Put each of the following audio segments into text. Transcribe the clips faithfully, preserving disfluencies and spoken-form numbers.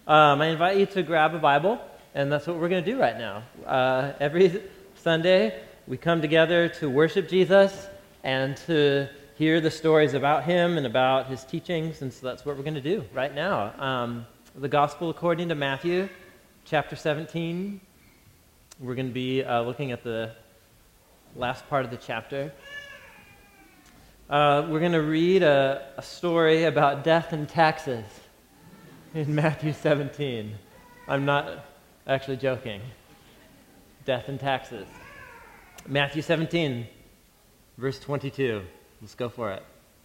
Um, I invite you to grab a Bible, and that's what we're going to do right now. Uh, every Sunday, we come together to worship Jesus and to hear the stories about him and about his teachings, and so that's what we're going to do right now. Um, the Gospel according to Matthew, chapter seventeen. We're going to be uh, looking at the last part of the chapter. Uh, we're going to read a, a story about death and taxes in Matthew seventeen. I'm not actually joking. Death and taxes. Matthew seventeen, verse twenty-two. Let's go for it.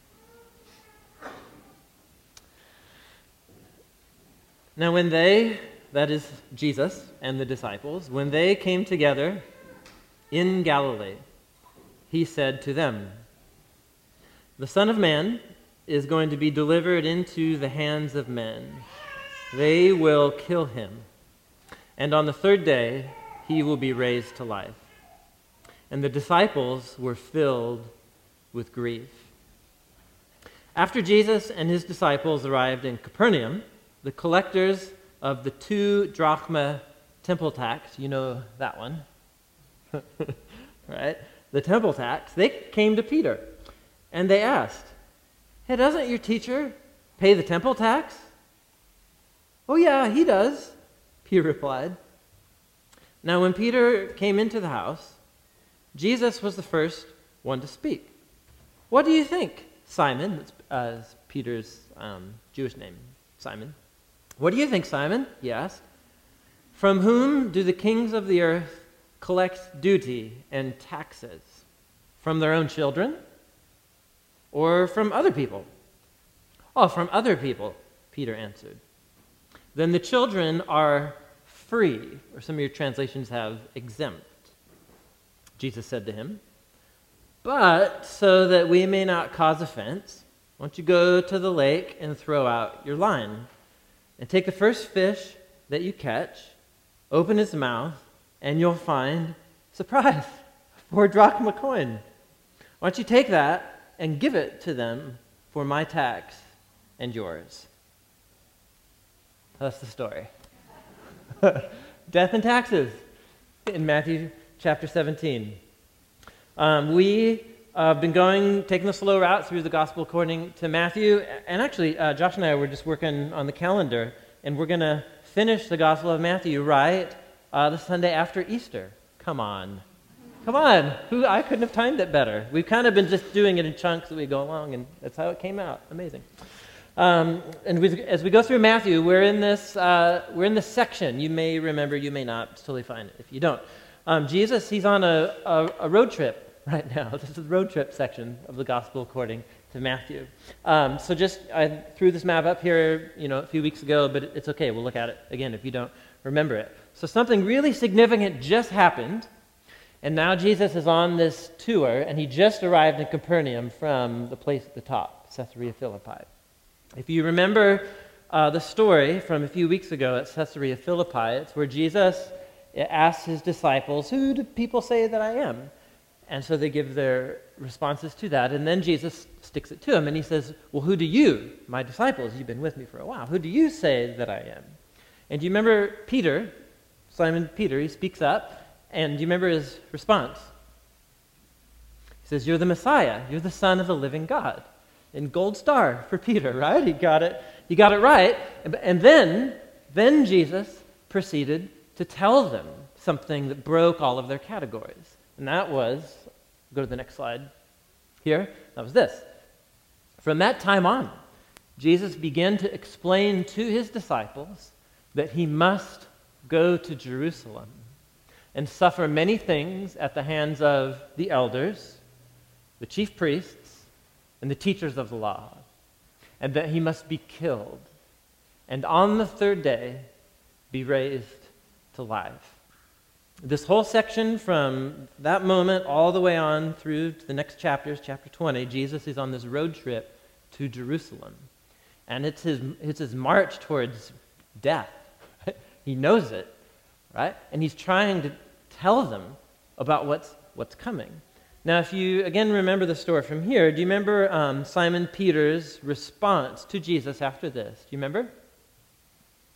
Now when they, that is Jesus and the disciples, when they came together in Galilee, he said to them, "The Son of Man is going to be delivered into the hands of men. They will kill him, and on the third day he will be raised to life." And the disciples were filled with grief. After Jesus and his disciples arrived in Capernaum, the collectors of the two drachma temple tax, you know that one, right? The temple tax, they came to Peter and they asked, "Hey, doesn't your teacher pay the temple tax?" "Oh yeah, he does," Peter replied. Now when Peter came into the house, Jesus was the first one to speak. "What do you think, Simon?" That's uh, Peter's um, Jewish name, Simon. "What do you think, Simon?" he asked. "From whom do the kings of the earth collect duty and taxes? From their own children? Or from other people?" "Oh, from other people," Peter answered. "Then the children are free," or some of your translations have exempt. Jesus said to him, "But so that we may not cause offense, why don't you go to the lake and throw out your line, and take the first fish that you catch, open his mouth, and you'll find, surprise, four drachma coin. Why don't you take that and give it to them for my tax and yours?" That's the story. Death and taxes in Matthew chapter seventeen. Um, we have uh, been going, taking the slow route through the Gospel according to Matthew, and actually uh, Josh and I were just working on the calendar, and we're going to finish the Gospel of Matthew right uh, the Sunday after Easter. Come on. Come on. Who, I couldn't have timed it better. We've kind of been just doing it in chunks as we go along, and that's how it came out. Amazing. Um, and we, as we go through Matthew, we're in this uh, we're in this section. You may remember, you may not. It's totally fine if you don't. Um, Jesus, he's on a, a, a road trip right now. This is the road trip section of the Gospel according to Matthew. Um, so just, I threw this map up here, you know, a few weeks ago, but it's okay. We'll look at it again if you don't remember it. So something really significant just happened, and now Jesus is on this tour, and he just arrived in Capernaum from the place at the top, Caesarea Philippi. If you remember uh, the story from a few weeks ago at Caesarea Philippi, it's where Jesus asks his disciples, "Who do people say that I am?" And so they give their responses to that, and then Jesus sticks it to them, and he says, "Well, who do you, my disciples, you've been with me for a while, who do you say that I am?" And do you remember Peter, Simon Peter, he speaks up, and do you remember his response? He says, "You're the Messiah, you're the Son of the living God." And gold star for Peter, right? He got it, he got it right. And then, then Jesus proceeded to tell them something that broke all of their categories. And that was, go to the next slide here, that was this. From that time on, Jesus began to explain to his disciples that he must go to Jerusalem and suffer many things at the hands of the elders, the chief priests, and the teachers of the law, and that he must be killed, and on the third day be raised to life. This whole section from that moment all the way on through to the next chapters, chapter twenty, Jesus is on this road trip to Jerusalem. And it's his, it's his march towards death. He knows it, right? And he's trying to tell them about what's, what's coming. Now, if you, again, remember the story from here, do you remember um, Simon Peter's response to Jesus after this? Do you remember?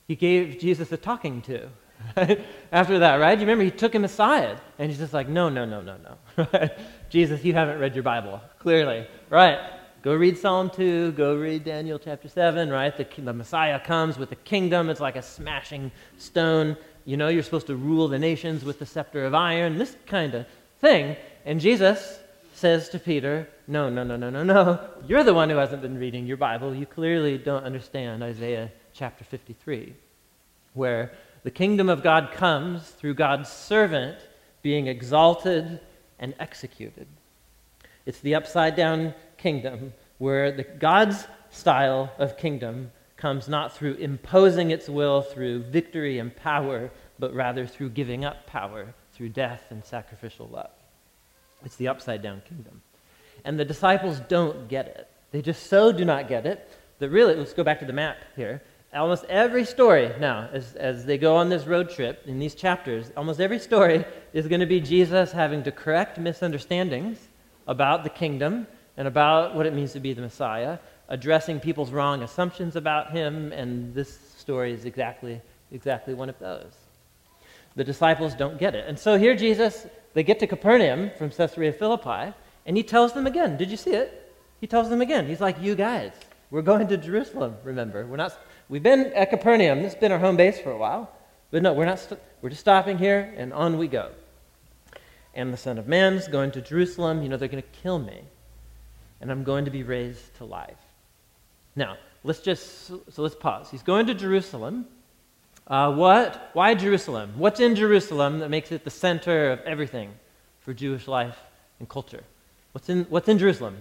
he gave Jesus a talking to. After that, right? You remember he took him aside, and he's just like, no, no, no, no, no. Jesus, you haven't read your Bible, clearly. Right. Go read Psalm two, go read Daniel chapter seven, right? The, the Messiah comes with a kingdom. It's like a smashing stone. You know, you're supposed to rule the nations with the scepter of iron, this kind of thing. And Jesus says to Peter, no, no, no, no, no, no. You're the one who hasn't been reading your Bible. You clearly don't understand Isaiah chapter fifty-three, where the kingdom of God comes through God's servant being exalted and executed. It's the upside-down kingdom where the God's style of kingdom comes not through imposing its will through victory and power, but rather through giving up power through death and sacrificial love. It's the upside-down kingdom. And the disciples don't get it. They just so do not get it that really, let's go back to the map here. Almost every story now, as, as they go on this road trip in these chapters, almost every story is going to be Jesus having to correct misunderstandings about the kingdom and about what it means to be the Messiah, addressing people's wrong assumptions about him, and this story is exactly, exactly one of those. The disciples don't get it. And so here Jesus, they get to Capernaum from Caesarea Philippi, and he tells them again. Did you see it? He tells them again. He's like, you guys, we're going to Jerusalem, remember. We're not... We've been at Capernaum. This has been our home base for a while. But no, we're not. St- we're just stopping here, and on we go. And the Son of Man's going to Jerusalem. You know, they're going to kill me. And I'm going to be raised to life. Now, let's just, so let's pause. He's going to Jerusalem. Uh, what? Why Jerusalem? What's in Jerusalem that makes it the center of everything for Jewish life and culture? What's in, what's in Jerusalem?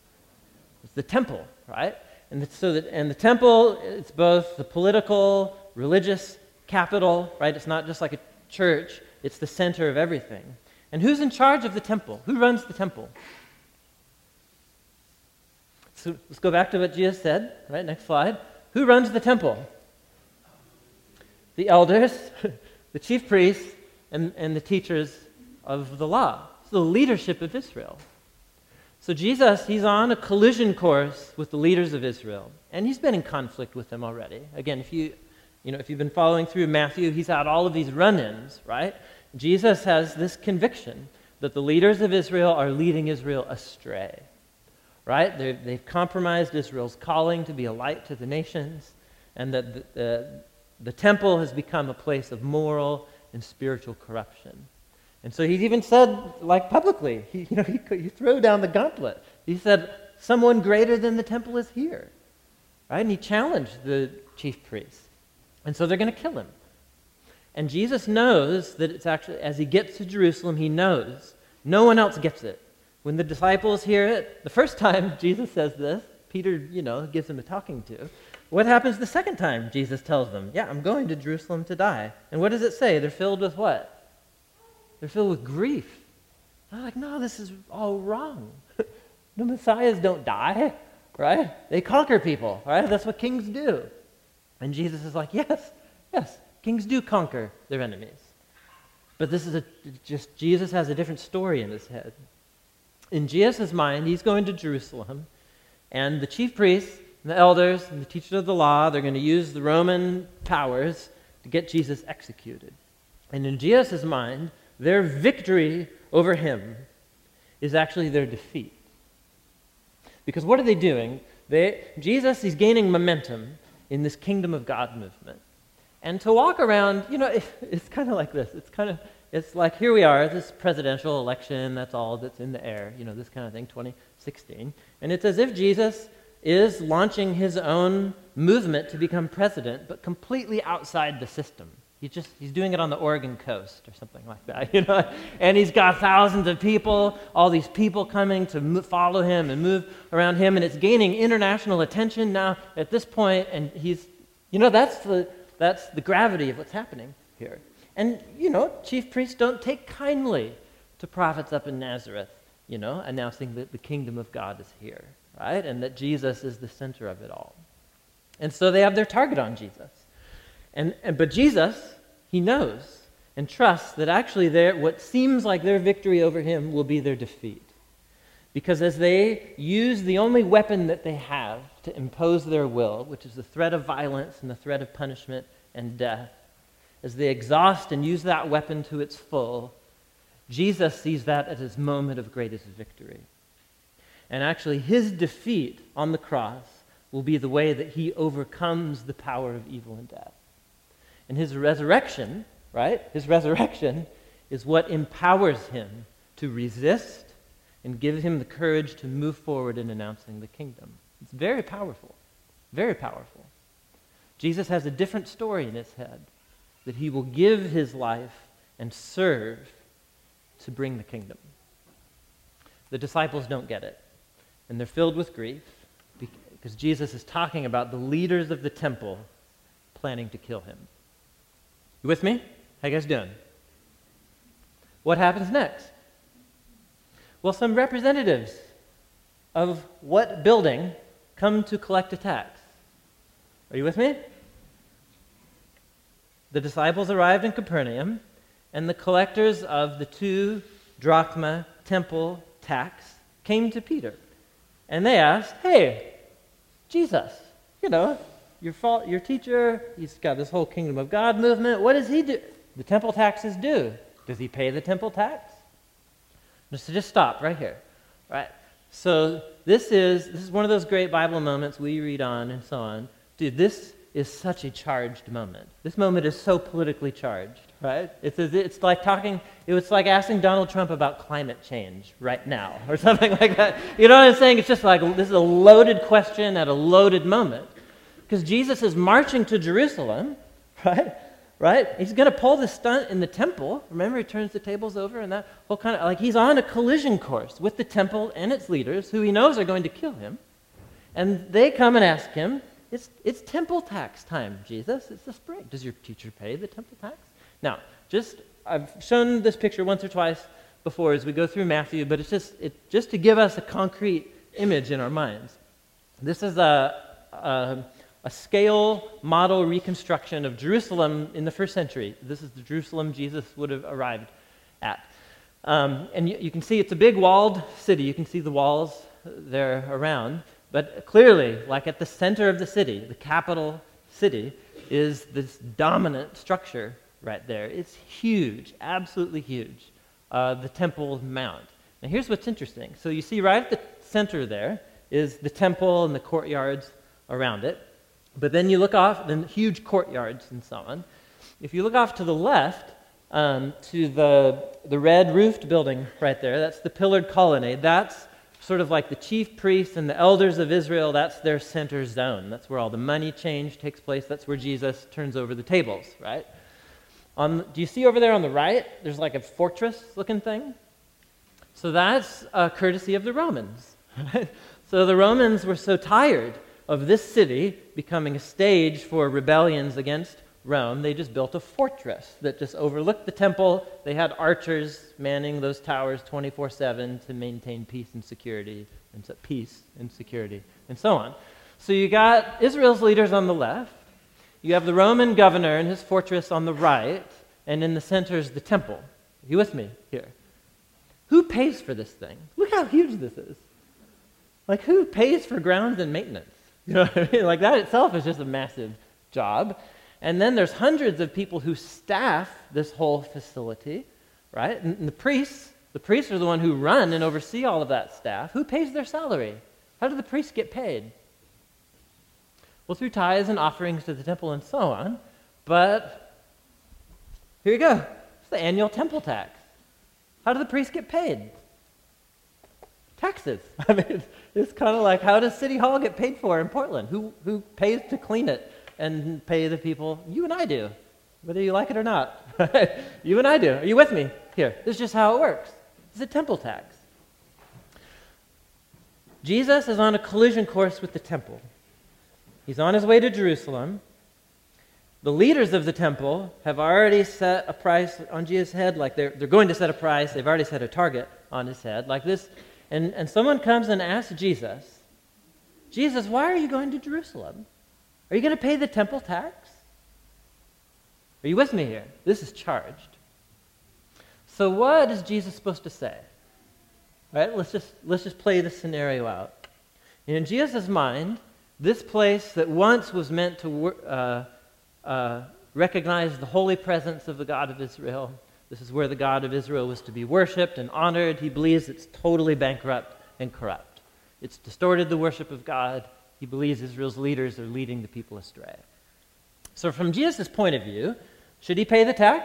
It's the temple, right? And the, so that, and the temple, it's both the political, religious capital, right? It's not just like a church. It's the center of everything. And who's in charge of the temple? Who runs the temple? So let's go back to what Jesus said, right? Next slide. Who runs the temple? The elders, the chief priests, and, and the teachers of the law. So the leadership of Israel. So Jesus, he's on a collision course with the leaders of Israel, and he's been in conflict with them already. Again, if you, you know, if you've been following through Matthew, he's had all of these run-ins, right? Jesus has this conviction that the leaders of Israel are leading Israel astray, right? They've, they've compromised Israel's calling to be a light to the nations, and that the, the, the temple has become a place of moral and spiritual corruption. And so he's even said, like publicly, he, you know, he, he threw down the gauntlet. He said, someone greater than the temple is here, right? And he challenged the chief priests. And so they're going to kill him. And Jesus knows that it's actually, as he gets to Jerusalem, he knows no one else gets it. When the disciples hear it, the first time Jesus says this, Peter, you know, gives him a talking to. What happens the second time Jesus tells them, yeah, I'm going to Jerusalem to die. And what does it say? They're filled with what? They're filled with grief. They're like, no, this is all wrong. The messiahs don't die, right? They conquer people, right? That's what kings do. And Jesus is like, yes, yes, kings do conquer their enemies. But this is a, just, Jesus has a different story in his head. In Jesus' mind, he's going to Jerusalem, and the chief priests, and the elders, and the teachers of the law, they're going to use the Roman powers to get Jesus executed. And in Jesus' mind, their victory over him is actually their defeat. Because what are they doing? They, Jesus, he's gaining momentum in this kingdom of God movement. And to walk around, you know, it, it's kind of like this. It's kind of, it's like here we are, this presidential election, that's all that's in the air, you know, this kind of thing, twenty sixteen. And it's as if Jesus is launching his own movement to become president, but completely outside the system. He's just, he's doing it on the Oregon coast or something like that, you know, and he's got thousands of people, all these people coming to mo- follow him and move around him, and it's gaining international attention now at this point, and he's, you know, that's the, that's the gravity of what's happening here. And, you know, chief priests don't take kindly to prophets up in Nazareth, you know, announcing that the kingdom of God is here, right, and that Jesus is the center of it all. And so they have their target on Jesus. And, and but Jesus, he knows and trusts that actually their, what seems like their victory over him will be their defeat. Because as they use the only weapon that they have to impose their will, which is the threat of violence and the threat of punishment and death, as they exhaust and use that weapon to its full, Jesus sees that as his moment of greatest victory. And actually, his defeat on the cross will be the way that he overcomes the power of evil and death. And his resurrection, right? His resurrection is what empowers him to resist and gives him the courage to move forward in announcing the kingdom. It's very powerful, very powerful. Jesus has a different story in his head, that he will give his life and serve to bring the kingdom. The disciples don't get it, and they're filled with grief because Jesus is talking about the leaders of the temple planning to kill him. You with me? How you guys doing? What happens next? Well, some representatives of what building come to collect a tax? Are you with me? The disciples arrived in Capernaum, and the collectors of the two drachma temple tax came to Peter. And they asked, hey, Jesus, you know, your, fa- your teacher, he's got this whole kingdom of God movement. What does he do? The temple taxes due. Does he pay the temple tax? Just just stop right here. Right? So this is this is one of those great Bible moments we read on and so on. Dude, this is such a charged moment. This moment is so politically charged, right? It's it's like talking, it was like asking Donald Trump about climate change right now or something like that. You know what I'm saying? It's just like, this is a loaded question at a loaded moment. Because Jesus is marching to Jerusalem, right? Right? He's going to pull the stunt in the temple. Remember, he turns the tables over and that whole kind of, like he's on a collision course with the temple and its leaders who he knows are going to kill him. And they come and ask him, it's, it's temple tax time, Jesus. It's the spring. Does your teacher pay the temple tax? Now, just, I've shown this picture once or twice before as we go through Matthew, but it's just, it, just to give us a concrete image in our minds. This is a, a a scale model reconstruction of Jerusalem in the first century. This is the Jerusalem Jesus would have arrived at. Um, and you, you can see it's a big walled city. You can see the walls there around. But clearly, like at the center of the city, the capital city, is this dominant structure right there. It's huge, absolutely huge, uh, the Temple Mount. Now here's what's interesting. So you see right at the center there is the temple and the courtyards around it. But then you look off, then huge courtyards and so on. If you look off to the left, um, to the, the red roofed building right there, that's the pillared colonnade. That's sort of like the chief priests and the elders of Israel. That's their center zone. That's where all the money change takes place. That's where Jesus turns over the tables, right? On, do you see over there on the right, there's like a fortress-looking thing? So that's uh, courtesy of the Romans. Right? So the Romans were so tired of this city becoming a stage for rebellions against Rome, they just built a fortress that just overlooked the temple. They had archers manning those towers twenty-four seven to maintain peace and security, and so, peace and security, and so on. So you got Israel's leaders on the left, you have the Roman governor and his fortress on the right, and in the center is the temple. Are you with me here? Who pays for this thing? Look how huge this is. Like, who pays for grounds and maintenance? You know what I mean? Like, that itself is just a massive job. And then there's hundreds of people who staff this whole facility, right? And the priests, the priests are the one who run and oversee all of that staff. Who pays their salary? How do the priests get paid? Well, through tithes and offerings to the temple and so on. But here you go. It's the annual temple tax. How do the priests get paid? Taxes. I mean, it's, it's kind of like, how does City Hall get paid for in Portland? Who who pays to clean it and pay the people? You and I do, whether you like it or not. You and I do. Are you with me here? This is just how it works. It's a temple tax. Jesus is on a collision course with the temple. He's on his way to Jerusalem. The leaders of the temple have already set a price on Jesus' head, like they're, they're going to set a price. They've already set a target on his head, like this. And, and someone comes and asks Jesus, Jesus, why are you going to Jerusalem? Are you going to pay the temple tax? Are you with me here? This is charged. So what is Jesus supposed to say? All right, let's just, let's just play this scenario out. In Jesus' mind, this place that once was meant to uh, uh, recognized the holy presence of the God of Israel. This is where the God of Israel was to be worshipped and honored. He believes it's totally bankrupt and corrupt. It's distorted the worship of God. He believes Israel's leaders are leading the people astray. So from Jesus' point of view, should he pay the tax?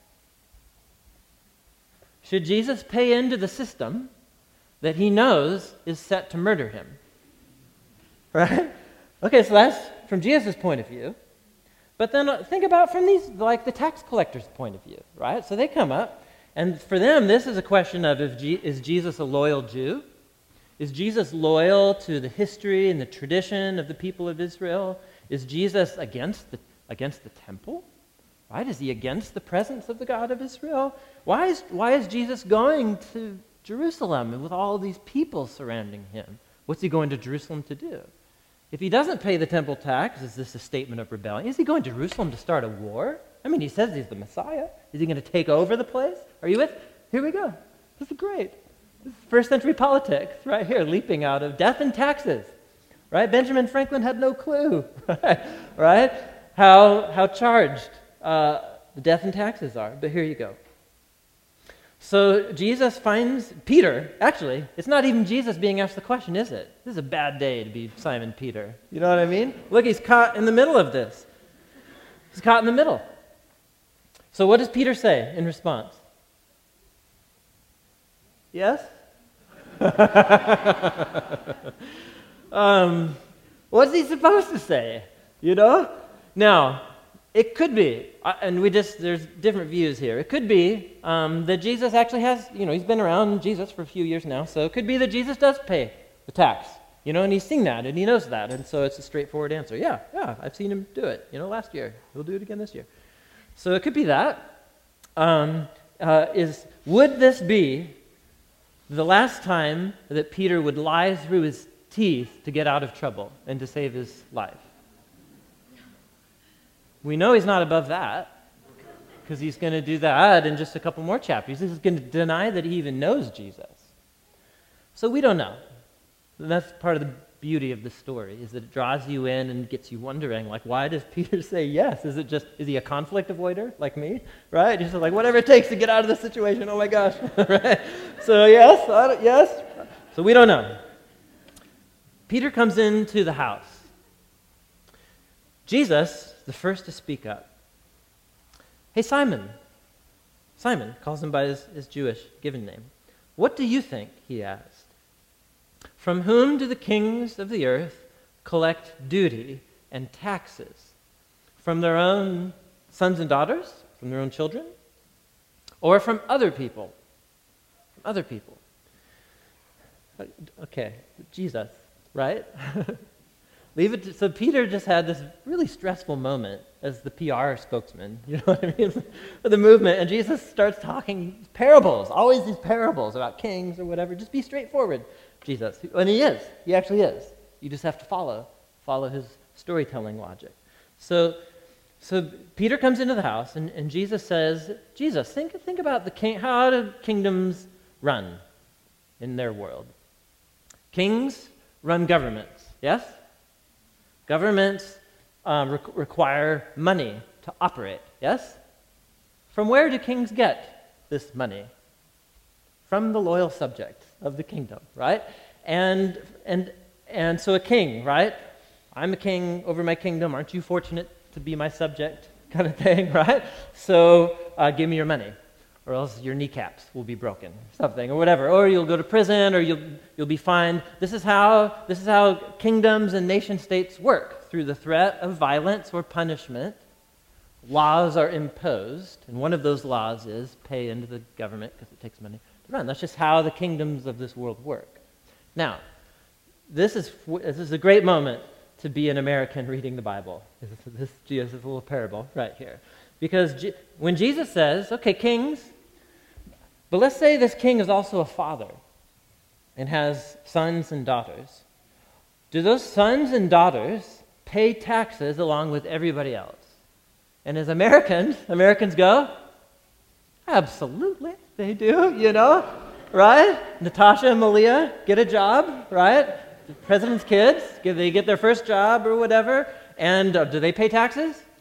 Should Jesus pay into the system that he knows is set to murder him? Right? Okay, so that's from Jesus' point of view. But then think about from these, like the tax collector's point of view, right? So they come up, and for them, this is a question of, if G- is Jesus a loyal Jew? Is Jesus loyal to the history and the tradition of the people of Israel? Is Jesus against the, against the temple? Right? Is he against the presence of the God of Israel? Why is, why is Jesus going to Jerusalem and with all these people surrounding him? What's he going to Jerusalem to do? If he doesn't pay the temple tax, is this a statement of rebellion? Is he going to Jerusalem to start a war? I mean, he says he's the Messiah. Is he going to take over the place? Are you with? Here we go. This is great. This is first century politics right here, leaping out of death and taxes. Right? Benjamin Franklin had no clue. Right? How, how charged uh, the death and taxes are. But here you go. So Jesus finds Peter. Actually, it's not even Jesus being asked the question, is it? This is a bad day to be Simon Peter. You know what I mean? Look, he's caught in the middle of this. He's caught in the middle. So what does Peter say in response? Yes? um, what's he supposed to say? You know? Now, it could be, and we just, there's different views here. It could be um, that Jesus actually has, you know, he's been around Jesus for a few years now, so it could be that Jesus does pay the tax, you know, and he's seen that, and he knows that, and so it's a straightforward answer. Yeah, yeah, I've seen him do it, you know, last year. He'll do it again this year. So it could be that. Um, uh, is, would this be the last time that Peter would lie through his teeth to get out of trouble and to save his life? We know he's not above that, because he's going to do that in just a couple more chapters. He's going to deny that he even knows Jesus. So we don't know. And that's part of the beauty of the story, is that it draws you in and gets you wondering, like, why does Peter say yes? Is it just, is he a conflict avoider like me? Right? He's just like, whatever it takes to get out of this situation, oh my gosh. Right? So yes, I don't, yes. So we don't know. Peter comes into the house. Jesus, the first to speak up. Hey, Simon. Simon calls him by his, his Jewish given name. What do you think? He asked. From whom do the kings of the earth collect duty and taxes? From their own sons and daughters? From their own children? Or from other people? From other people. Okay, Jesus, right? Leave it to, so Peter just had this really stressful moment as the P R spokesman, you know what I mean, for the movement, and Jesus starts talking parables, always these parables about kings or whatever. Just be straightforward, Jesus. And he is. He actually is. You just have to follow, follow his storytelling logic. So, so Peter comes into the house, and, and Jesus says, Jesus, think, think about the king, how do kingdoms run in their world? Kings run governments, yes? Governments um, re- require money to operate, yes? From where do kings get this money? From the loyal subjects of the kingdom, right? And and and so a king, right? I'm a king over my kingdom. Aren't you fortunate to be my subject? Kind of thing, right? So uh, give me your money, or else your kneecaps will be broken, something, or whatever. Or you'll go to prison, or you'll you'll be fined. This is how this is how kingdoms and nation states work. Through the threat of violence or punishment, laws are imposed, and one of those laws is pay into the government because it takes money to run. That's just how the kingdoms of this world work. Now, this is this is a great moment to be an American reading the Bible. This, this Jesus' little parable right here, because G- when Jesus says, "Okay, kings," but let's say this king is also a father and has sons and daughters. Do those sons and daughters pay taxes along with everybody else? And as Americans, Americans go, absolutely, they do, you know, right? Natasha and Malia get a job, right? The president's kids, they get their first job or whatever, and uh, do they pay taxes?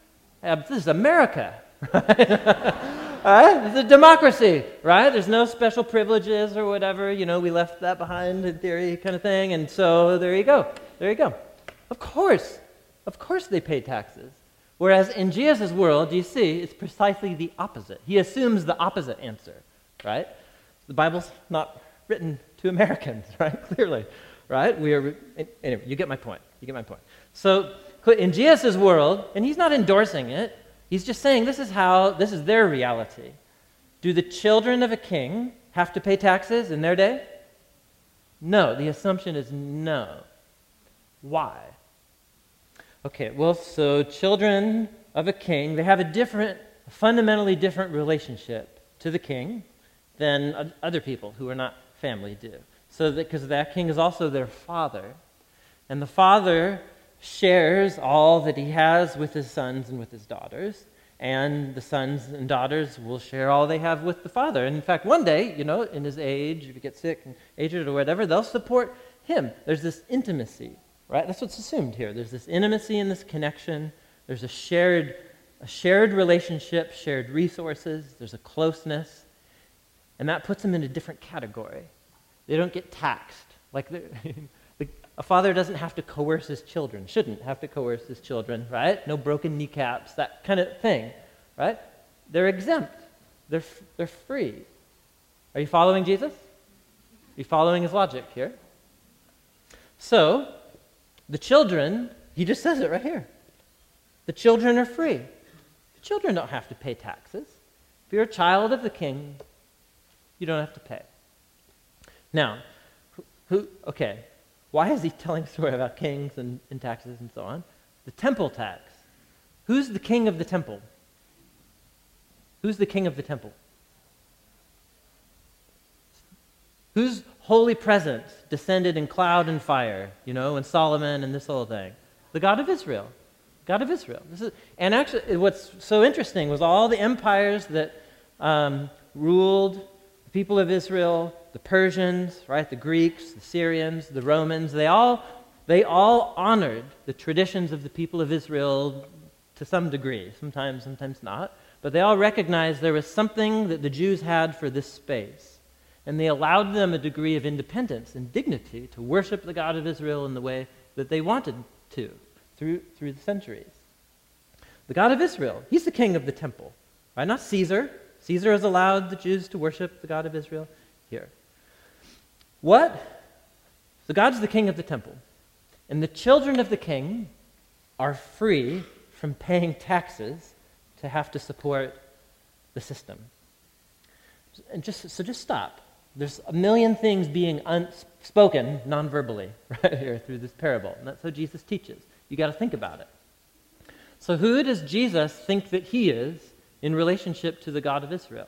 Uh, this is America, right? All right? This is a democracy, right? There's no special privileges or whatever. You know, we left that behind in theory kind of thing. And so there you go. There you go. Of course. Of course they pay taxes. Whereas in Jesus' world, you see, it's precisely the opposite. He assumes the opposite answer, right? The Bible's not written to Americans, right? Clearly, right? We are, anyway, you get my point. You get my point. So in Jesus' world, and he's not endorsing it, he's just saying this is how, this is their reality. Do the children of a king have to pay taxes in their day? No. The assumption is no. Why? Okay, well, so children of a king, they have a different, a fundamentally different relationship to the king than other people who are not family do. So that, because that king is also their father. And the father shares all that he has with his sons and with his daughters. And the sons and daughters will share all they have with the father. And in fact, one day, you know, in his age, if he gets sick and aged or whatever, they'll support him. There's this intimacy, right? That's what's assumed here. There's this intimacy and this connection. There's a shared, a shared relationship, shared resources. There's a closeness. And that puts them in a different category. They don't get taxed. Like a father doesn't have to coerce his children, shouldn't have to coerce his children, right? No broken kneecaps, that kind of thing, right? They're exempt. They're, they're free. Are you following Jesus? Are you following his logic here? So, the children, he just says it right here. The children are free. The children don't have to pay taxes. If you're a child of the king, you don't have to pay. Now, who, okay, why is he telling a story about kings and, and taxes and so on? The temple tax. Who's the king of the temple? Who's the king of the temple? Whose holy presence descended in cloud and fire, you know, and Solomon and this whole thing? The God of Israel. God of Israel. This is, and actually, what's so interesting was all the empires that um, ruled the people of Israel, the Persians, right, the Greeks, the Syrians, the Romans, they all, they all honored the traditions of the people of Israel to some degree, sometimes, sometimes not, but they all recognized there was something that the Jews had for this space, and they allowed them a degree of independence and dignity to worship the God of Israel in the way that they wanted to through, through the centuries. The God of Israel, he's the king of the temple, right? Not Caesar. Caesar has allowed the Jews to worship the God of Israel here. What? So God's the king of the temple. And the children of the king are free from paying taxes to have to support the system. And just so just stop. There's a million things being unspoken non-verbally right here through this parable. And that's how Jesus teaches. You got to think about it. So who does Jesus think that he is in relationship to the God of Israel?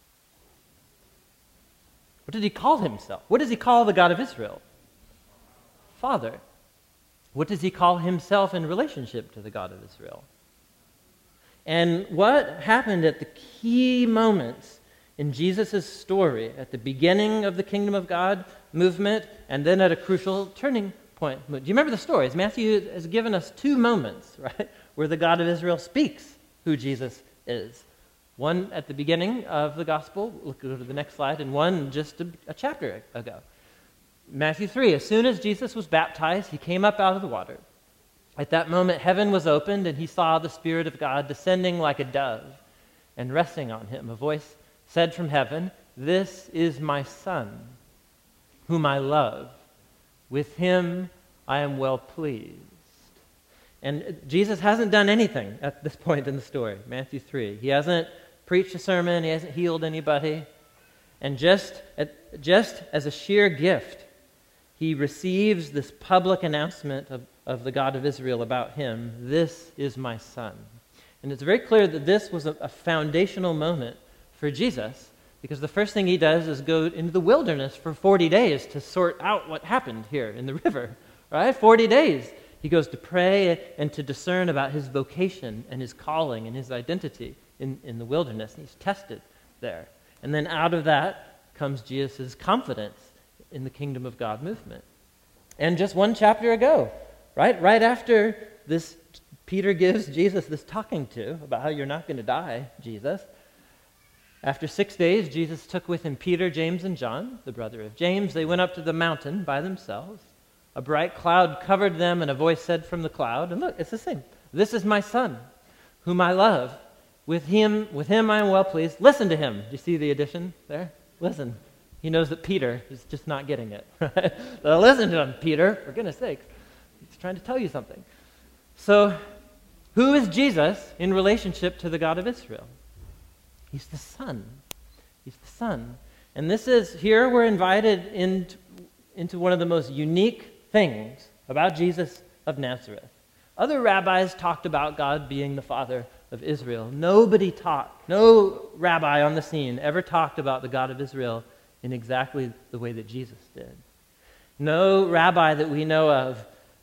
What did he call himself? What does he call the God of Israel? Father. What does he call himself in relationship to the God of Israel? And what happened at the key moments in Jesus' story, at the beginning of the Kingdom of God movement, and then at a crucial turning point? Do you remember the stories? Matthew has given us two moments, right, where the God of Israel speaks who Jesus is. One at the beginning of the gospel, look go to the next slide, and one just a, a chapter ago. Matthew three, as soon as Jesus was baptized, he came up out of the water. At that moment, heaven was opened, and he saw the Spirit of God descending like a dove and resting on him. A voice said from heaven, "This is my Son, whom I love. With him I am well pleased." And Jesus hasn't done anything at this point in the story, Matthew three. He hasn't preached a sermon, he hasn't healed anybody. And just, at, just as a sheer gift, he receives this public announcement of, of the God of Israel about him. This is my Son. And it's very clear that this was a, a foundational moment for Jesus, because the first thing he does is go into the wilderness for forty days to sort out what happened here in the river, right? forty days. He goes to pray and to discern about his vocation and his calling and his identity in, in the wilderness. And he's tested there. And then out of that comes Jesus' confidence in the kingdom of God movement. And just one chapter ago, right? Right after this Peter gives Jesus this talking to about how you're not going to die, Jesus. After six days, Jesus took with him Peter, James, and John, the brother of James. They went up to the mountain by themselves. A bright cloud covered them, and a voice said from the cloud, and look, it's the same. This is my son, whom I love. With him, with him I am well pleased. Listen to him. Do you see the addition there? Listen. He knows that Peter is just not getting it. Right? So listen to him, Peter, for goodness sakes. He's trying to tell you something. So, who is Jesus in relationship to the God of Israel? He's the Son. He's the Son. And this is, here we're invited into, into one of the most unique things about Jesus of Nazareth. Other rabbis talked about God being the Father of Israel. Nobody taught, no rabbi on the scene ever talked about the God of Israel in exactly the way that Jesus did. No rabbi that we know of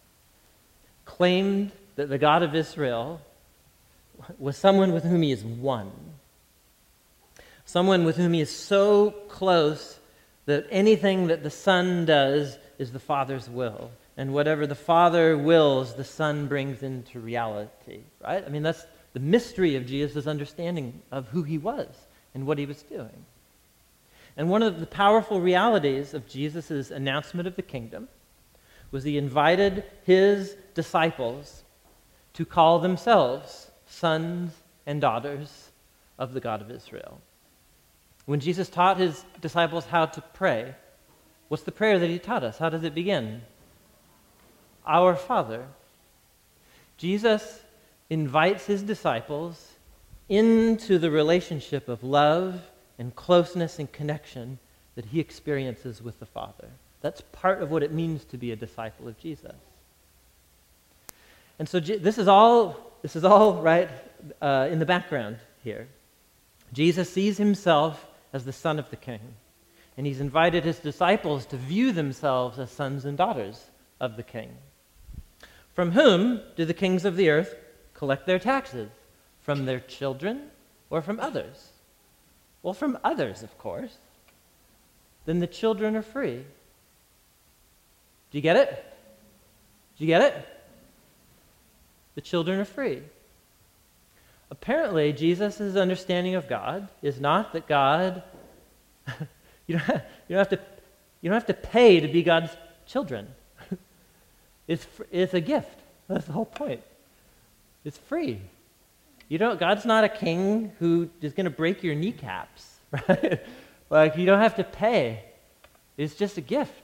claimed that the God of Israel was someone with whom he is one. Someone with whom he is so close that anything that the Son does is the Father's will. And whatever the Father wills, the Son brings into reality. Right? I mean, that's the mystery of Jesus' understanding of who he was and what he was doing. And one of the powerful realities of Jesus' announcement of the kingdom was he invited his disciples to call themselves sons and daughters of the God of Israel. When Jesus taught his disciples how to pray, what's the prayer that he taught us? How does it begin? Our Father. Jesus invites his disciples into the relationship of love and closeness and connection that he experiences with the Father. That's part of what it means to be a disciple of Jesus. And so this is all, this is all right uh, in the background here. Jesus sees himself as the Son of the King, and he's invited his disciples to view themselves as sons and daughters of the King. From whom do the kings of the earth collect their taxes? From their children or from others? Well, from others, of course. Then the children are free. Do you get it? Do you get it? The children are free. Apparently, Jesus' understanding of God is not that God, you, don't have, you, don't have to, you don't have to pay to be God's children. It's, it's a gift. That's the whole point. It's free. You don't, God's not a king who is going to break your kneecaps, right? Like, you don't have to pay. It's just a gift.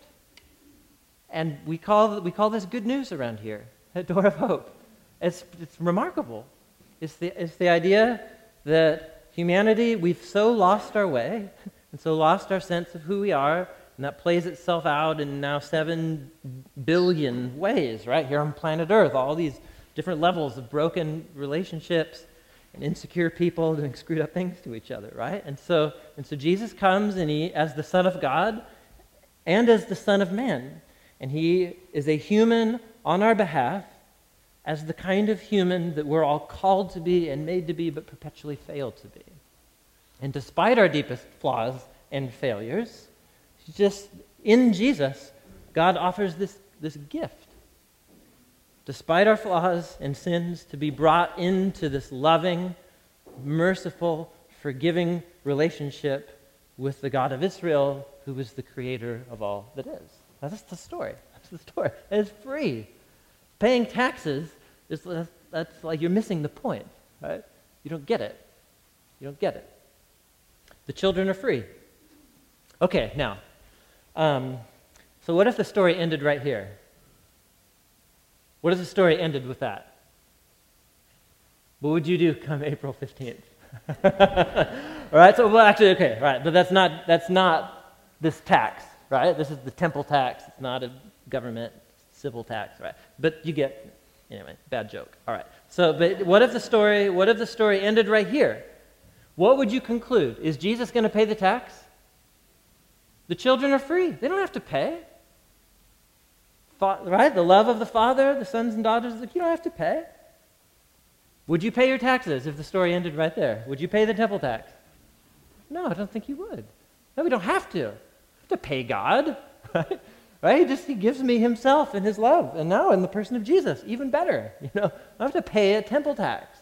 And we call, we call this good news around here at Door of Hope. It's, it's remarkable. It's the, it's the idea that humanity, we've so lost our way and so lost our sense of who we are, and that plays itself out in now seven billion ways, right? Here on planet Earth, all these different levels of broken relationships and insecure people doing screwed up things to each other, right? And so, and so Jesus comes, and he, as the Son of God and as the Son of Man, and he is a human on our behalf, as the kind of human that we're all called to be and made to be, but perpetually fail to be. And despite our deepest flaws and failures, just in Jesus, God offers this, this gift. Despite our flaws and sins, to be brought into this loving, merciful, forgiving relationship with the God of Israel, who is the creator of all that is. Now, that's the story. That's the story. It's free. Paying taxes, is that's like you're missing the point, right? You don't get it. You don't get it. The children are free. Okay, now, um, so what if the story ended right here? What if the story ended with that? What would you do come April fifteenth? All right, so, well, actually, okay, all right, but that's not, that's not this tax, right? This is the temple tax. It's not a government civil tax, right? But you get, anyway, bad joke. All right. So, but what if the story, what if the story ended right here? What would you conclude? Is Jesus going to pay the tax? The children are free. They don't have to pay. Fa- right? The love of the Father, the sons and daughters, you don't have to pay. Would you pay your taxes if the story ended right there? Would you pay the temple tax? No, I don't think you would. No, we don't have to. We don't have to pay God, right? Right? right? He just he gives me himself and his love. And now in the person of Jesus, even better. You know, I have to pay a temple tax.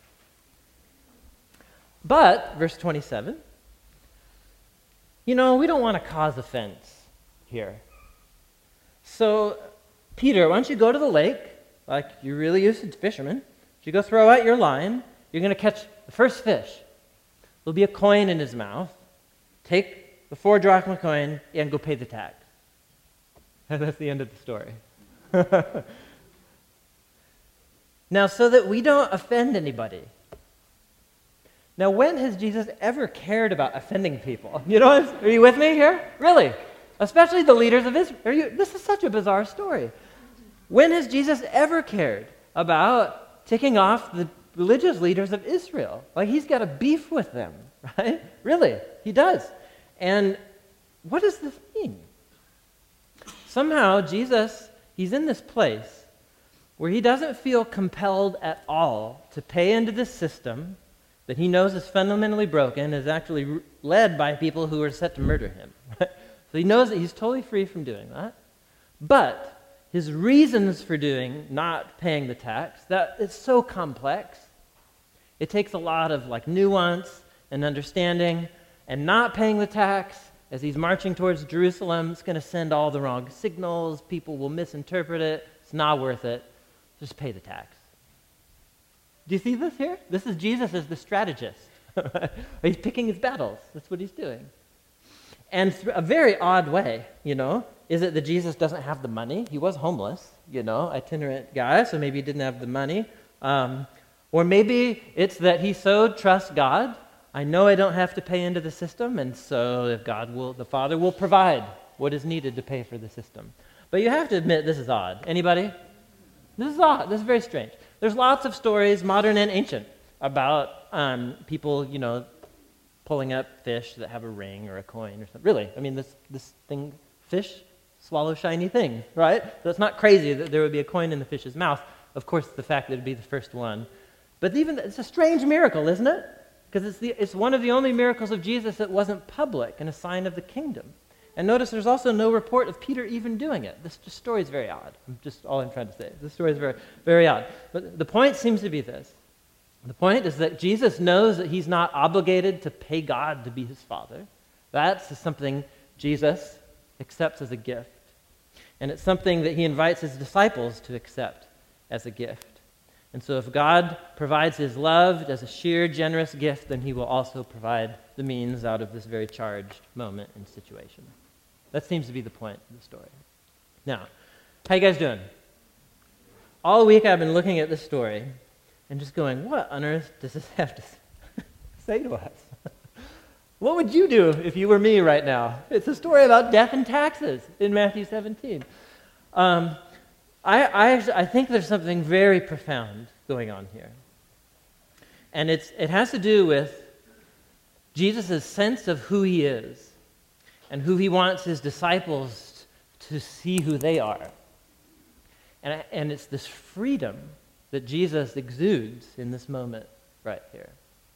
But, verse twenty-seven, you know, we don't want to cause offense here. So, Peter, why don't you go to the lake, like you're really used to fishermen. You go throw out your line. You're going to catch the first fish. There'll be a coin in his mouth. Take the four drachma coin and go pay the tax. And that's the end of the story. Now, so that we don't offend anybody. Now, when has Jesus ever cared about offending people? You know, are you with me here? Really? Especially the leaders of Israel. Are you, this is such a bizarre story. When has Jesus ever cared about ticking off the religious leaders of Israel? Like, he's got a beef with them, right? Really, he does. And what does this mean? Somehow, Jesus, he's in this place where he doesn't feel compelled at all to pay into this system that he knows is fundamentally broken, is actually led by people who are set to murder him. Right? So he knows that he's totally free from doing that. But his reasons for doing, not paying the tax, that it's so complex. It takes a lot of like nuance and understanding, and not paying the tax as he's marching towards Jerusalem, it's going to send all the wrong signals, people will misinterpret it, it's not worth it, just pay the tax. Do you see this here? This is Jesus as the strategist. He's picking his battles. That's what he's doing. And a very odd way, you know, is it that Jesus doesn't have the money? He was homeless, you know, itinerant guy, so maybe he didn't have the money. Um, or maybe it's that he so trusts God, I know I don't have to pay into the system, and so if God will, the Father will provide what is needed to pay for the system. But you have to admit this is odd. Anybody? This is odd. This is very strange. There's lots of stories, modern and ancient, about um, people, you know, pulling up fish that have a ring or a coin or something. Really, I mean, this this thing, fish swallow shiny things, right? So it's not crazy that there would be a coin in the fish's mouth. Of course, the fact that it would be the first one. But even, it's a strange miracle, isn't it? Because it's, the, it's one of the only miracles of Jesus that wasn't public and a sign of the kingdom. And notice there's also no report of Peter even doing it. This just story is very odd. I'm just all I'm trying to say. This story is very, very odd. But the point seems to be this. The point is that Jesus knows that he's not obligated to pay God to be his Father. That's something Jesus accepts as a gift. And it's something that he invites his disciples to accept as a gift. And so if God provides his love as a sheer, generous gift, then he will also provide the means out of this very charged moment and situation. That seems to be the point of the story. Now, how you guys doing? All week I've been looking at this story and just going, what on earth does this have to say to us? What would you do if you were me right now? It's a story about death and taxes in Matthew seventeen. Um, I, I, actually, I think there's something very profound going on here. And it's, it has to do with Jesus' sense of who he is and who he wants his disciples to see who they are. And, and it's this freedom that Jesus exudes in this moment right here.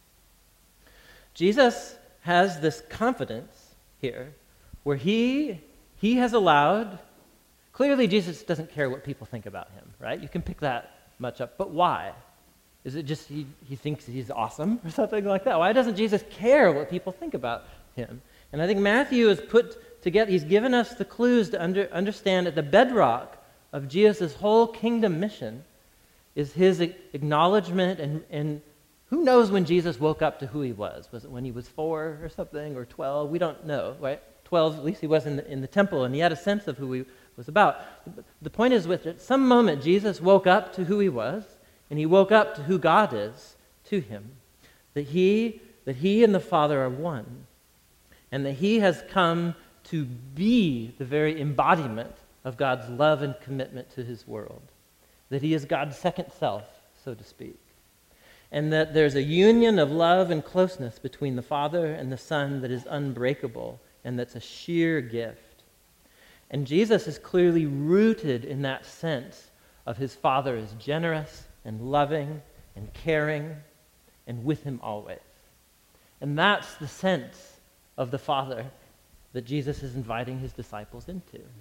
Jesus has this confidence here where he, he has allowed, clearly Jesus doesn't care what people think about him, right? You can pick that much up, but why? Is it just he, he thinks he's awesome or something like that? Why doesn't Jesus care what people think about him? And I think Matthew has put together, he's given us the clues to under, understand that the bedrock of Jesus' whole kingdom mission is his acknowledgement, and, and who knows when Jesus woke up to who he was? Was it when he was four or something, or twelve? We don't know, right? twelve, at least he was in the, in the temple, and he had a sense of who he was about. The point is, with at some moment, Jesus woke up to who he was, and he woke up to who God is to him, that he, that he and the Father are one, and that he has come to be the very embodiment of God's love and commitment to his world, that he is God's second self, so to speak, and that there's a union of love and closeness between the Father and the Son that is unbreakable, and that's a sheer gift. And Jesus is clearly rooted in that sense of his Father as generous and loving and caring and with him always. And that's the sense of the Father that Jesus is inviting his disciples into.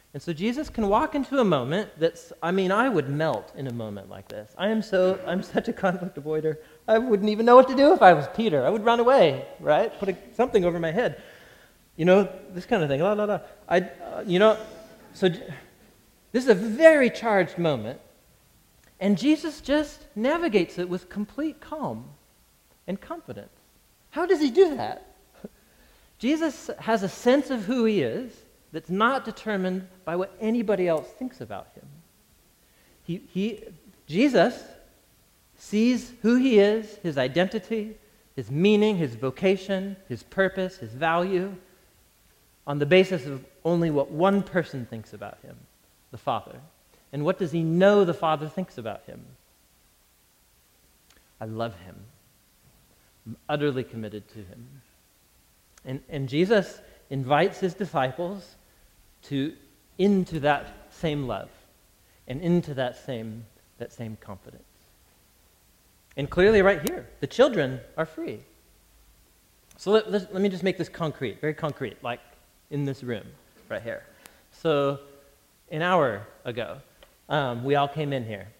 And so Jesus can walk into a moment that's, I mean, I would melt in a moment like this. I am so, I'm such a conflict avoider. I wouldn't even know what to do if I was Peter. I would run away, right? Put a, something over my head. You know, this kind of thing. La, la, la. I, uh, you know, so j- this is a very charged moment. And Jesus just navigates it with complete calm and confidence. How does he do that? Jesus has a sense of who he is that's not determined by what anybody else thinks about him. He, he, Jesus sees who he is, his identity, his meaning, his vocation, his purpose, his value, on the basis of only what one person thinks about him, the Father. And what does he know the Father thinks about him? I love him. I'm utterly committed to him. And, and Jesus invites his disciples to into that same love and into that same, that same confidence. And clearly right here, the children are free. So let, let, let me just make this concrete, very concrete, like in this room right here. So an hour ago, um, we all came in here.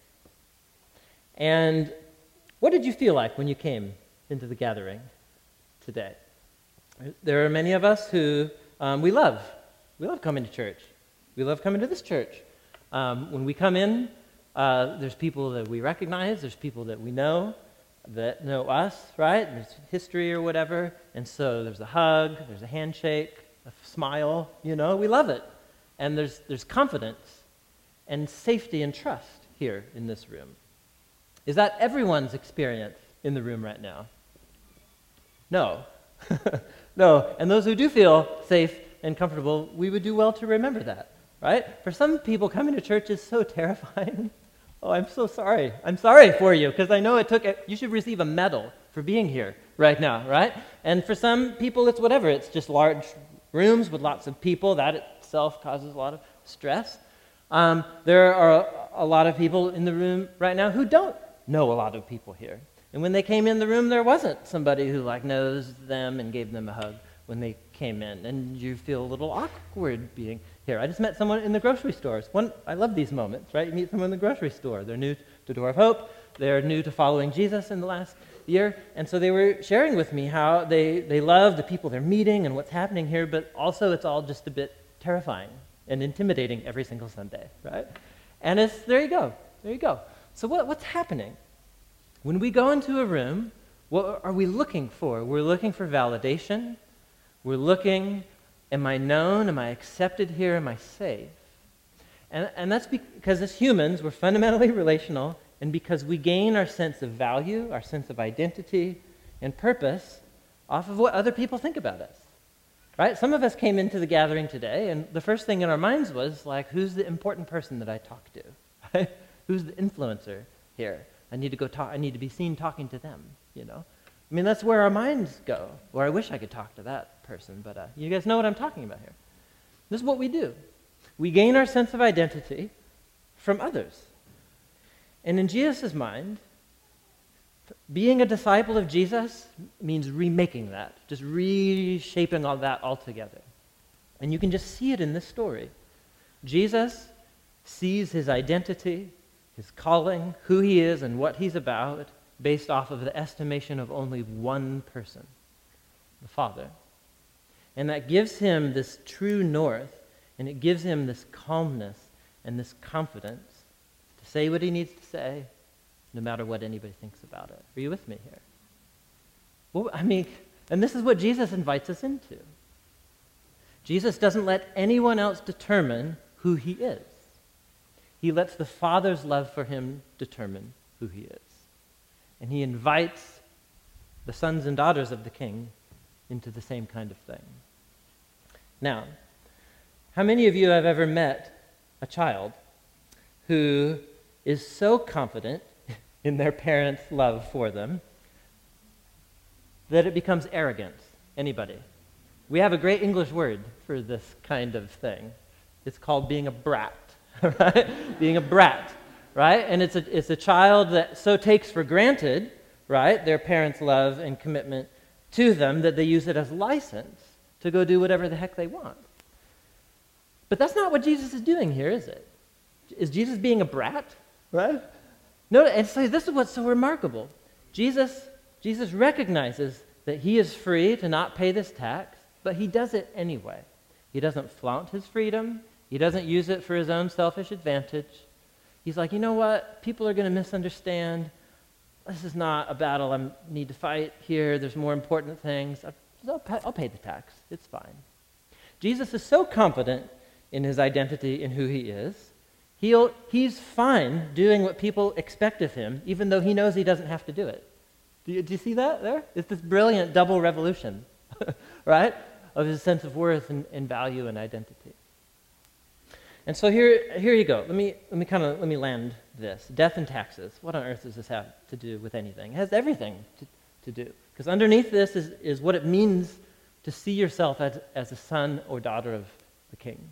And what did you feel like when you came into the gathering today? There are many of us who um, we love. We love coming to church. We love coming to this church. Um, when we come in, uh, there's people that we recognize. There's people that we know that know us, right? There's history or whatever. And so there's a hug, there's a handshake, a smile. You know, we love it. And there's there's confidence and safety and trust here in this room. Is that everyone's experience in the room right now? No. No. And those who do feel safe and comfortable, we would do well to remember that, right? For some people, coming to church is so terrifying. Oh, I'm so sorry. I'm sorry for you, because I know it took, a, you should receive a medal for being here right now, right? And for some people, it's whatever. It's just large rooms with lots of people. That itself causes a lot of stress. Um, there are a lot of people in the room right now who don't know a lot of people here. And when they came in the room, there wasn't somebody who like knows them and gave them a hug when they came in, and you feel a little awkward being here. I just met someone in the grocery stores. One, I love these moments, right? You meet someone in the grocery store. They're new to Door of Hope. They're new to following Jesus in the last year, and so they were sharing with me how they, they love the people they're meeting and what's happening here, but also it's all just a bit terrifying and intimidating every single Sunday, right? And it's, there you go, there you go. So what, what's happening? When we go into a room, what are we looking for? We're looking for validation. We're looking, am I known? Am I accepted here? Am I safe? And, and that's because as humans, we're fundamentally relational, and because we gain our sense of value, our sense of identity and purpose off of what other people think about us, right? Some of us came into the gathering today, and the first thing in our minds was, like, who's the important person that I talk to? Right? Who's the influencer here? I need to go talk, I need to be seen talking to them, you know? I mean, that's where our minds go, or I wish I could talk to that person, but uh, you guys know what I'm talking about here. This is what we do. We gain our sense of identity from others. And in Jesus' mind, being a disciple of Jesus means remaking that, just reshaping all that altogether. And you can just see it in this story. Jesus sees his identity, his calling, who he is and what he's about, based off of the estimation of only one person, the Father. And that gives him this true north, and it gives him this calmness and this confidence to say what he needs to say, no matter what anybody thinks about it. Are you with me here? Well, I mean, and this is what Jesus invites us into. Jesus doesn't let anyone else determine who he is. He lets the Father's love for him determine who he is. And he invites the sons and daughters of the King into the same kind of thing. Now, how many of you have ever met a child who is so confident in their parents' love for them that it becomes arrogance? Anybody? We have a great English word for this kind of thing. It's called being a brat, right? Being a brat, right? And it's a, it's a child that so takes for granted, right, their parents' love and commitment to them that they use it as license to go do whatever the heck they want. But that's not what Jesus is doing here, is it? Is Jesus being a brat? Right? No, and so this is what's so remarkable. Jesus, Jesus recognizes that he is free to not pay this tax, but he does it anyway. He doesn't flaunt his freedom. He doesn't use it for his own selfish advantage. He's like, you know what? People are going to misunderstand. This is not a battle I need to fight here. There's more important things. I'll pay, I'll pay the tax. It's fine. Jesus is so confident in his identity and who he is. He'll, he's fine doing what people expect of him, even though he knows he doesn't have to do it. Do you, do you see that there? It's this brilliant double revolution, right, of his sense of worth and, and value and identity. And so here, here you go. Let me let me kind of let me land this. Death and taxes. What on earth does this have to do with anything? It has everything to, to do. Because underneath this is, is what it means to see yourself as, as a son or daughter of the King.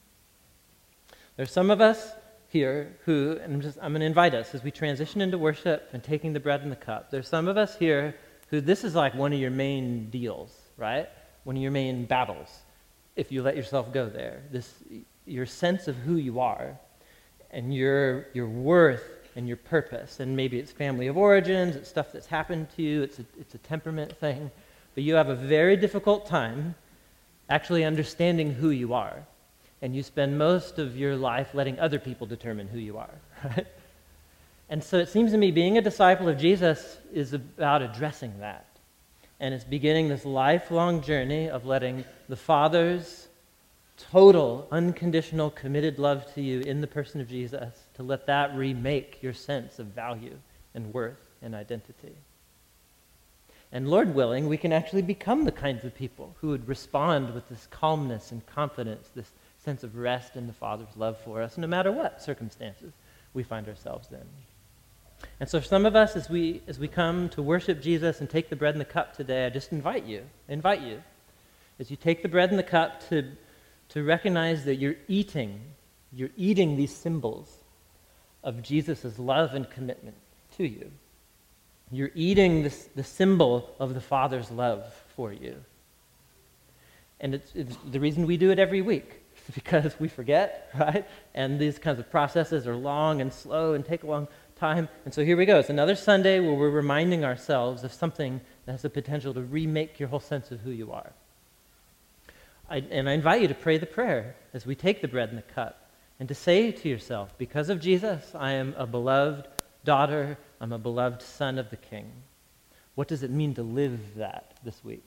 There's some of us here who, and I'm just I'm going to invite us as we transition into worship and taking the bread and the cup. There's some of us here who this is like one of your main deals, right? One of your main battles. If you let yourself go there, this your sense of who you are and your your worth and your purpose, and maybe it's family of origins, it's stuff that's happened to you, it's a, it's a temperament thing, but you have a very difficult time actually understanding who you are, and you spend most of your life letting other people determine who you are, right? And so it seems to me being a disciple of Jesus is about addressing that, and it's beginning this lifelong journey of letting the Father's total, unconditional, committed love to you in the person of Jesus, to let that remake your sense of value and worth and identity. And Lord willing, we can actually become the kinds of people who would respond with this calmness and confidence, this sense of rest in the Father's love for us, no matter what circumstances we find ourselves in. And so for some of us, as we as we come to worship Jesus and take the bread and the cup today, I just invite you, invite you, as you take the bread and the cup to to recognize that you're eating, you're eating these symbols of Jesus' love and commitment to you. You're eating this, the symbol of the Father's love for you. And it's, it's the reason we do it every week is because we forget, right? And these kinds of processes are long and slow and take a long time. And so here we go. It's another Sunday where we're reminding ourselves of something that has the potential to remake your whole sense of who you are. I, and I invite you to pray the prayer as we take the bread and the cup, and to say to yourself, because of Jesus, I am a beloved daughter, I'm a beloved son of the King. What does it mean to live that this week?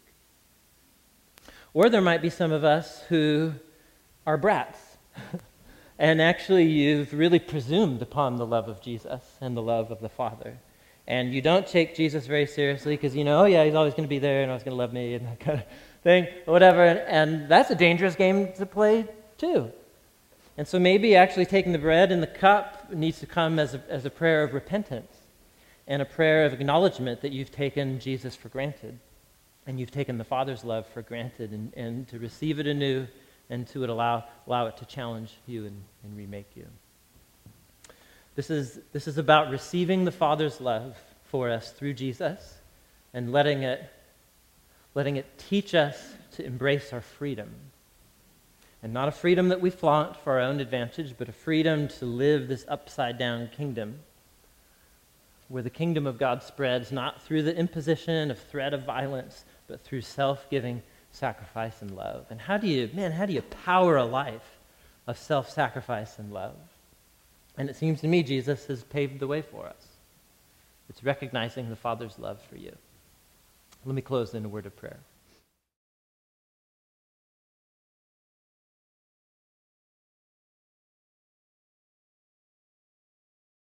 Or there might be some of us who are brats, and actually you've really presumed upon the love of Jesus and the love of the Father. And you don't take Jesus very seriously because you know, oh yeah, he's always going to be there and always going to love me and that kind of thing, or whatever. And, and that's a dangerous game to play too. And so maybe actually taking the bread and the cup needs to come as a, as a prayer of repentance and a prayer of acknowledgement that you've taken Jesus for granted and you've taken the Father's love for granted, and, and to receive it anew and to allow, allow it to challenge you and, and remake you. This is, this is about receiving the Father's love for us through Jesus and letting it, letting it teach us to embrace our freedom. And not a freedom that we flaunt for our own advantage, but a freedom to live this upside-down kingdom where the kingdom of God spreads not through the imposition of threat of violence, but through self-giving sacrifice and love. And how do you, man, how do you power a life of self-sacrifice and love? And it seems to me Jesus has paved the way for us. It's recognizing the Father's love for you. Let me close in a word of prayer.